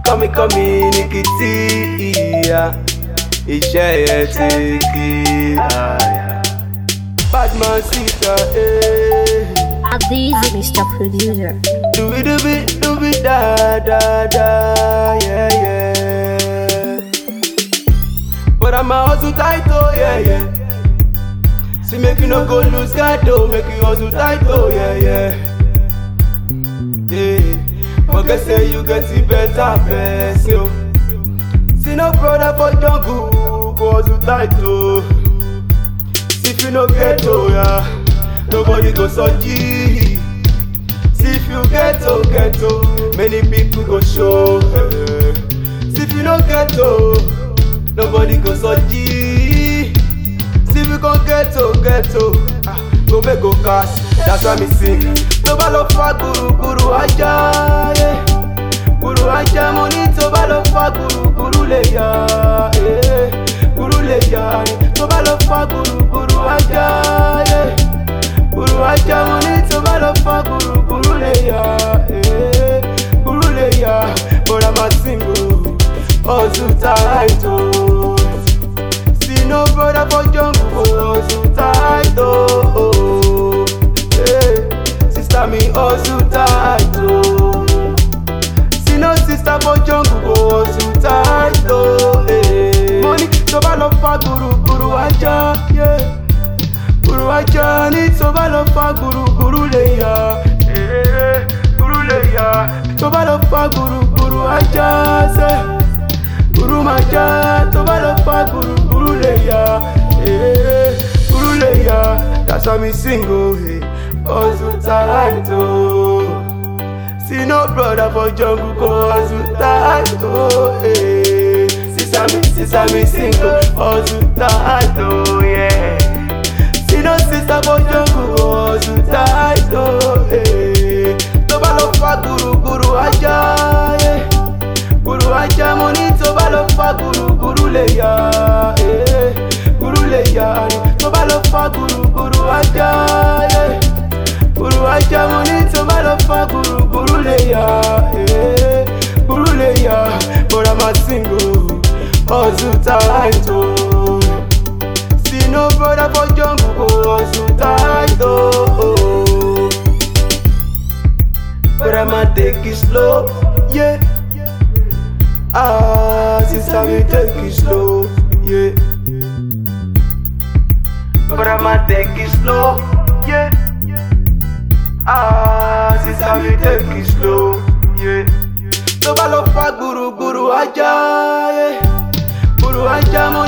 Kọ́mi Nikiti, iṣẹ́ yẹn ti kí. Badman sister, Adizi, Mr. Producer. do it, da, yeah. But I'm a hustle tight, oh, yeah. See, make you no go lose God, oh, make you hustle tight, oh, yeah. Forget say you get it better, best, yo. See no brother for jungle, go hustle tight, oh. See if you no get, oh, yeah, nobody go surgery. See if you get, oh, many people go show. See if you no get, oh, nobody go surgery. See if you gon' get, oh, go make go cash. That's why me sing. To bá lọ fa guru ajá, yeah. Guru ajá mo ní tó bá lọ fa guru lè yá, yeah. Guru lè yá ni. To bá lọ fa guru ajá, yeah. Guru ajá mo ní tó bá lọ fa guru lè yá, yeah. Guru lè yá. But I'm a single, hustle tight, oh. See no brother for jungle, hustle tight, oh. Sister me hustle tight, oh. See no sister for jungle, go hustle tight, oh. Money tó bá lọ fa guru ajá, yeah. Guru ajá ní tó bá lọ fa guru lè yá, guru lè yá. Tó bá lọ fa guru ajá, say. Guru maja, tó bá lọ fa guru lè yá, guru lè yá. That's why me sing, oh, hey. Hustle tight, oh. See no brother for jungle, go hustle tight, oh, hey. Sister me sing, oh, hustle tight, oh, yeah. See no sister for jungle, go hustle tight, oh, hey. Tó bá lọ fa guru ajá, yeah. Guru ajá mo ní tó bá lọ fa guru lè yá, guru lè yá ni. Tó bá lọ fa guru ajá, yeah. Guru ajá mo ní tó bá lọ fa guru lè yá, guru lè yá. But I'm a single, hustle tight, oh. See no brother for jungle, go hustle tight, oh. But I'ma take it slow, yeah. Sister me take it slow, yeah. But I'ma take it slow, yeah. Sister me take it slow, yeah. Tó bá lọ fa guru ajá, yeah. Guru ajá mo